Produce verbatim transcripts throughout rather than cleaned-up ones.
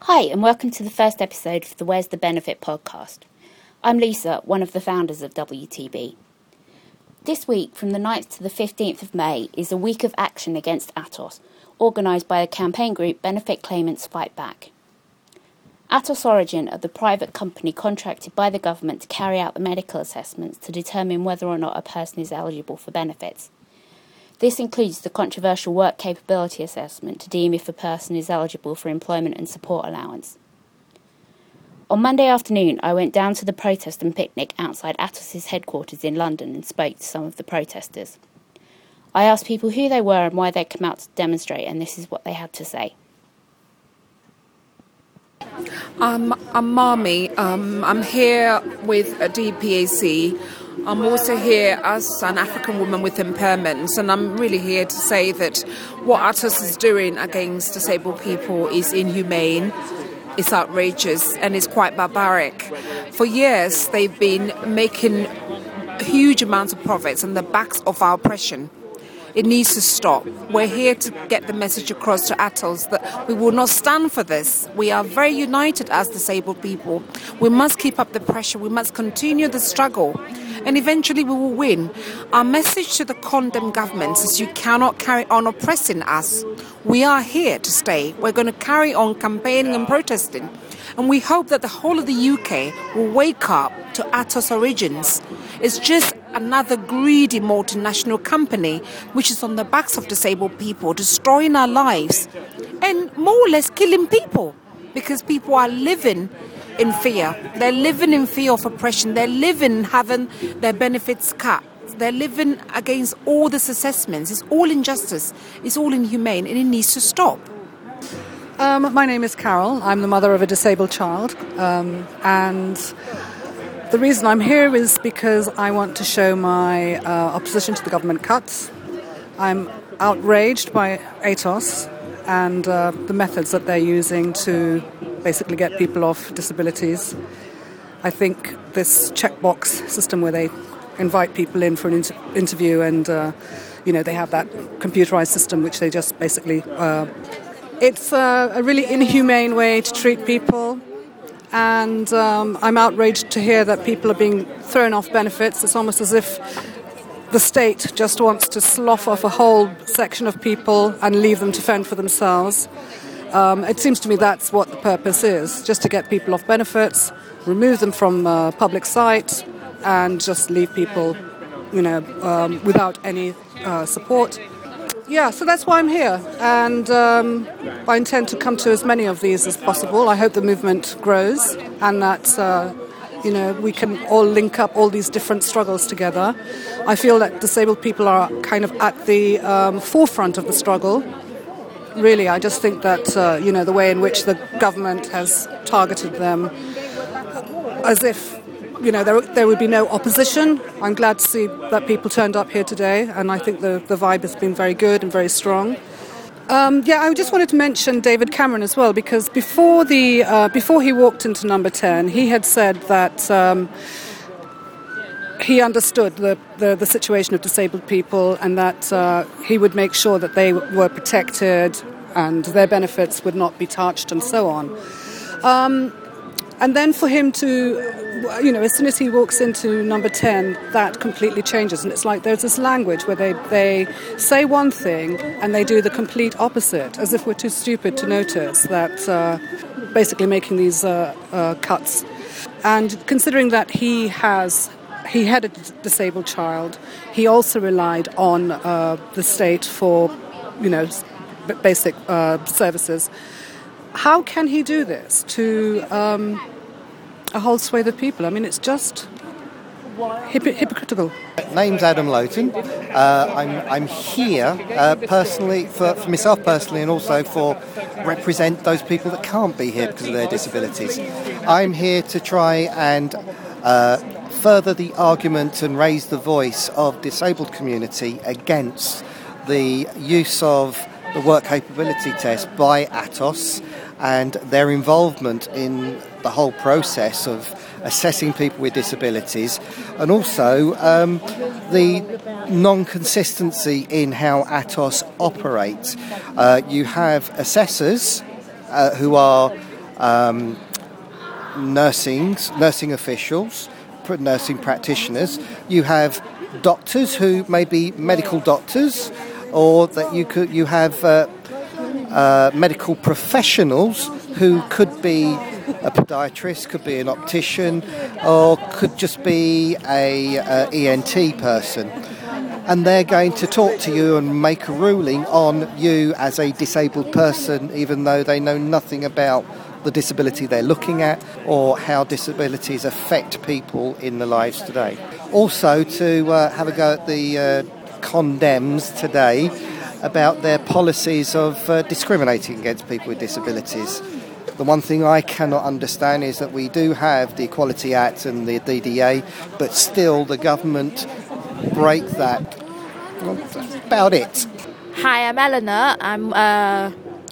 Hi, and welcome to the first episode of the Where's the Benefit podcast. I'm Lisa, one of the founders of W T B. This week, from the ninth to the fifteenth of May, is a week of action against Atos, organised by the campaign group Benefit Claimants Fight Back. Atos Origin are the private company contracted by the government to carry out the medical assessments to determine whether or not a person is eligible for benefits. This includes the controversial work capability assessment to deem if a person is eligible for employment and support allowance. On Monday afternoon, I went down to the protest and picnic outside Atos's headquarters in London and spoke to some of the protesters. I asked people who they were and why they'd come out to demonstrate, and this is what they had to say. Um, I'm Marmy. Um, I'm here with a D P A C. I'm also here as an African woman with impairments, and I'm really here to say that what Atos is doing against disabled people is inhumane, it's outrageous, and it's quite barbaric. For years, they've been making huge amounts of profits on the backs of our oppression. It needs to stop. We're here to get the message across to Atos that we will not stand for this. We are very united as disabled people. We must keep up the pressure. We must continue the struggle. And eventually we will win. Our message to the condemned governments is you cannot carry on oppressing us. We are here to stay. We're going to carry on campaigning and protesting. And we hope that the whole of the U K will wake up to Atos Origins. It's just another greedy multinational company which is on the backs of disabled people, destroying our lives and more or less killing people because people are living in fear. They're living in fear of oppression. They're living having their benefits cut. They're living against all this assessments. It's all injustice. It's all inhumane, and it needs to stop. Um, my name is Carol. I'm the mother of a disabled child, um, and the reason I'm here is because I want to show my uh, opposition to the government cuts. I'm outraged by Atos and uh, the methods that they're using to basically get people off disabilities. I think this checkbox system where they invite people in for an inter- interview and, uh, you know, they have that computerized system which they just basically... Uh, it's uh, a really inhumane way to treat people. And um, I'm outraged to hear that people are being thrown off benefits. It's almost as if the state just wants to slough off a whole section of people and leave them to fend for themselves. Um, it seems to me that's what the purpose is, just to get people off benefits, remove them from uh, public sight, and just leave people, you know, um, without any uh, support. Yeah, so that's why I'm here, and um, I intend to come to as many of these as possible. I hope the movement grows and that, uh, you know, we can all link up all these different struggles together. I feel that disabled people are kind of at the um, forefront of the struggle. Really, I just think that, uh, you know, the way in which the government has targeted them as if, you know, there there would be no opposition. I'm glad to see that people turned up here today, and I think the, the vibe has been very good and very strong. Um, yeah, I just wanted to mention David Cameron as well, because before the uh, before he walked into Number ten, he had said that um, he understood the, the, the situation of disabled people and that uh, he would make sure that they were protected and their benefits would not be touched and so on. Um, and then for him to, you know, as soon as he walks into Number ten, that completely changes. And it's like there's this language where they, they say one thing and they do the complete opposite, as if we're too stupid to notice that uh, basically making these uh, uh, cuts. And considering that he has, he had a disabled child, he also relied on uh, the state for, you know, basic uh, services. How can he do this to um, a whole swathe of people? I mean, it's just hypo- hypocritical. Name's Adam Lowton. Uh, I'm, I'm here uh, personally, for, for myself personally, and also for represent those people that can't be here because of their disabilities. I'm here to try and uh, further the argument and raise the voice of disabled community against the use of the work capability test by Atos and their involvement in the whole process of assessing people with disabilities, and also um, the non-consistency in how Atos operates. Uh, you have assessors uh, who are um, nursing, nursing officials, nursing practitioners. You have doctors who may be medical doctors, or that you could you have uh, uh, medical professionals who could be a podiatrist, could be an optician, or could just be a, a E N T person. And they're going to talk to you and make a ruling on you as a disabled person, even though they know nothing about the disability they're looking at or how disabilities affect people in their lives today. Also to uh, have a go at the uh, condemns today about their policies of uh, discriminating against people with disabilities. The one thing I cannot understand is that we do have the Equality Act and the D D A, but still the government break that. Well, that's about it. Hi, I'm Eleanor. I'm uh,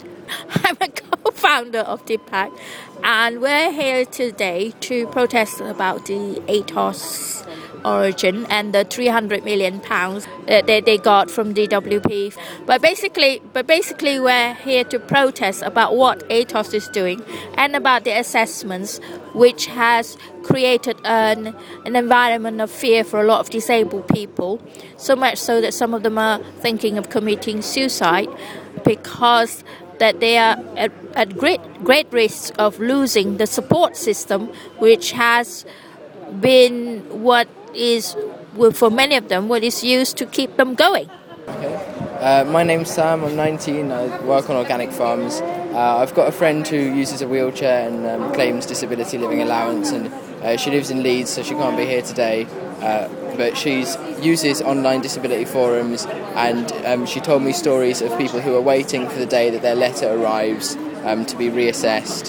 I'm a co-founder of DeepPact, and we're here today to protest about the A T O S origin and the three hundred million pounds that they, they got from D W P. But basically, but basically, we're here to protest about what A T O S is doing and about the assessments, which has created an an environment of fear for a lot of disabled people. So much so that some of them are thinking of committing suicide because that they are at, at great great risk of losing the support system, which has been what is, well, for many of them, what is used to keep them going. Okay. Uh, my name's Sam, I'm nineteen, I work on organic farms. Uh, I've got a friend who uses a wheelchair and um, claims disability living allowance, and uh, she lives in Leeds, so she can't be here today. Uh, but she uses online disability forums, and um, she told me stories of people who are waiting for the day that their letter arrives um, to be reassessed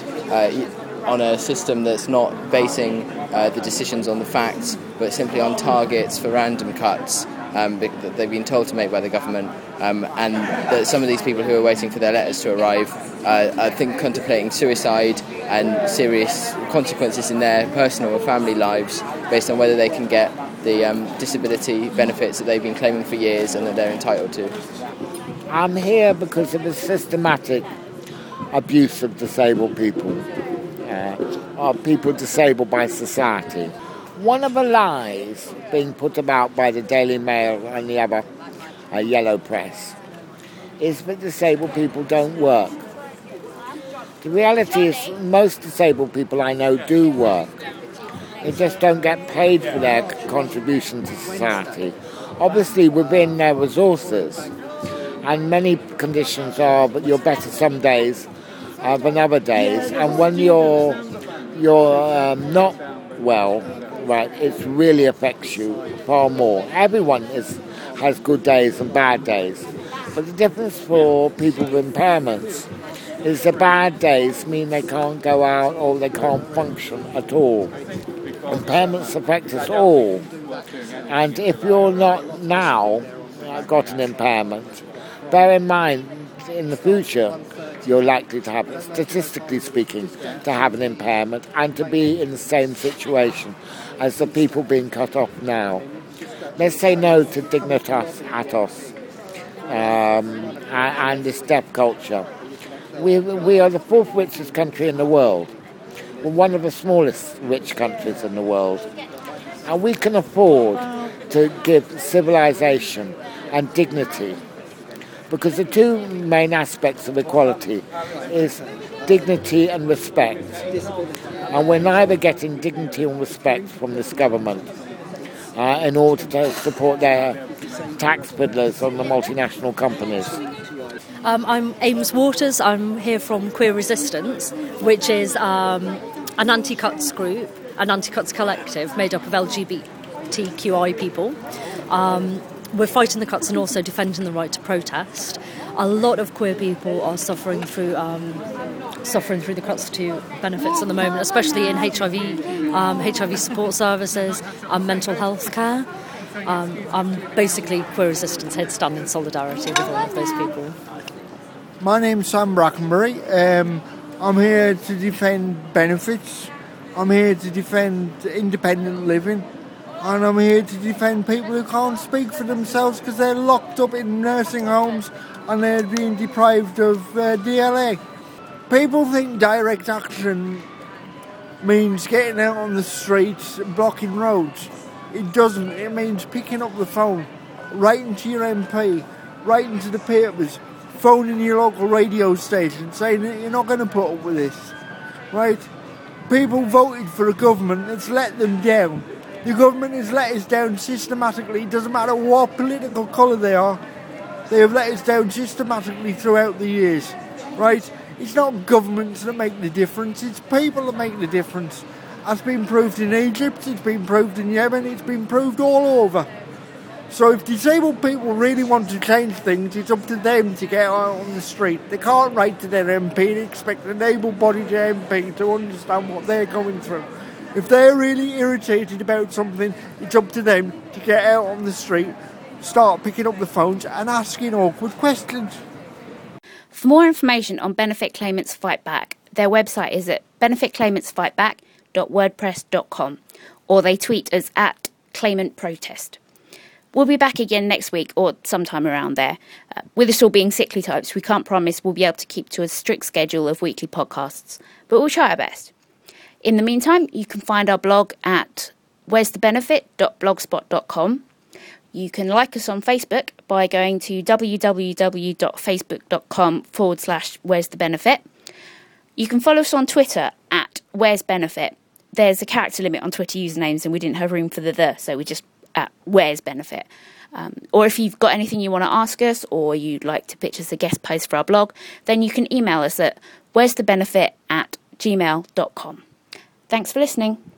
uh, on a system that's not basing uh, the decisions on the facts, but simply on targets for random cuts um, that they've been told to make by the government. Um, and that some of these people who are waiting for their letters to arrive uh, I think contemplating suicide and serious consequences in their personal or family lives based on whether they can get the um, disability benefits that they've been claiming for years and that they're entitled to. I'm here because of the systematic abuse of disabled people, uh, of people disabled by society. One of the lies being put about by the Daily Mail and the other uh, yellow press is that disabled people don't work. The reality is most disabled people I know do work. They just don't get paid for their contribution to society. Obviously within their resources, and many conditions are that you're better some days uh, than other days, and when you're you're um, not well, right, it really affects you far more. Everyone is has good days and bad days, but the difference for people with impairments is the bad days mean they can't go out or they can't function at all. Impairments affect us all, and if you're not now uh, got an impairment, bear in mind in the future you're likely to have, statistically speaking, to have an impairment and to be in the same situation as the people being cut off now. Let's say no to Dignitas Atos um, and, and this deaf culture. We, we are the fourth richest country in the world. We're one of the smallest rich countries in the world. And we can afford to give civilization and dignity, because the two main aspects of equality is dignity and respect. And we're neither getting dignity and respect from this government uh, in order to support their tax fiddlers on the multinational companies. Um, I'm Ames Waters. I'm here from Queer Resistance, which is um, an anti-cuts group, an anti-cuts collective made up of L G B T Q I people. Um, we're fighting the cuts and also defending the right to protest. A lot of queer people are suffering through um, suffering through the cuts to benefits at the moment, especially in H I V, um, H I V support services and mental health care. Um, I'm basically Queer Resistance head stand in solidarity with all of those people. My name's Sam Brackenbury. Um, I'm here to defend benefits. I'm here to defend independent living. And I'm here to defend people who can't speak for themselves because they're locked up in nursing homes and they're being deprived of uh, D L A. People think direct action means getting out on the streets and blocking roads. It doesn't. It means picking up the phone, writing to your M P, writing to the papers, phoning your local radio station saying that you're not going to put up with this, right? People voted for a government that's let them down. The government has let us down systematically. It doesn't matter what political colour they are. They have let us down systematically throughout the years, right? It's not governments that make the difference, it's people that make the difference. That's been proved in Egypt, it's been proved in Yemen, it's been proved all over. So if disabled people really want to change things, it's up to them to get out on the street. They can't write to their M P and expect an able-bodied M P to understand what they're going through. If they're really irritated about something, it's up to them to get out on the street, start picking up the phones and asking awkward questions. For more information on Benefit Claimants Fight Back, their website is at benefit claimants fight back dot wordpress dot com, or they tweet us at claimant protest. We'll be back again next week or sometime around there. Uh, with us all being sickly types, we can't promise we'll be able to keep to a strict schedule of weekly podcasts, but we'll try our best. In the meantime, you can find our blog at where's the benefit dot blogspot dot com. You can like us on Facebook by going to www.facebook.com forward slash where's the benefit. You can follow us on Twitter at where's benefit. There's a character limit on Twitter usernames and we didn't have room for the the, so we just at where's benefit. Um, or if you've got anything you want to ask us or you'd like to pitch us a guest post for our blog, then you can email us at where's the benefit at gmail dot com. Thanks for listening.